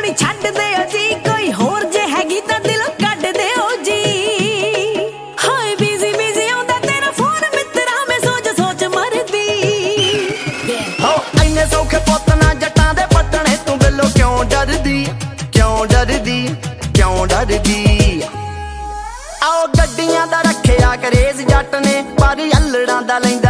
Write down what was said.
ਨੀ ਛੱਡ ਦਿਓ ਜੀ, ਕੋਈ ਹੋਰ ਜੇ ਹੈਗੀ ਤਾਂ ਦਿਲੋਂ ਕੱਢ ਦਿਓ ਜੀ। ਹਾਏ ਬਿਜ਼ੀ ਬਿਜ਼ੀ ਆਉਂਦਾ ਤੇਰਾ ਫੋਨ ਮਿੱਤਰਾ, ਮੈਂ ਸੋਚ ਸੋਚ ਮਰਦੀ। ਹੋ ਇੰਨੇ ਸੌਖੇ ਪੁੱਤ ਨਾ ਜੱਟਾਂ ਦੇ ਪੱਟਣੇ, ਤੂੰ ਬਿੱਲੋ ਕਿਉਂ ਡਰਦੀ, ਕਿਉਂ ਡਰਦੀ, ਕਿਉਂ ਡਰਦੀ। ਆਓ ਗੱਡੀਆਂ ਦਾ ਰੱਖਿਆ ਕਰੇਜ਼ ਜੱਟ ਨੇ, ਪਰ ਅਲੜਾਂ ਦਾ ਲੈਂਦਾ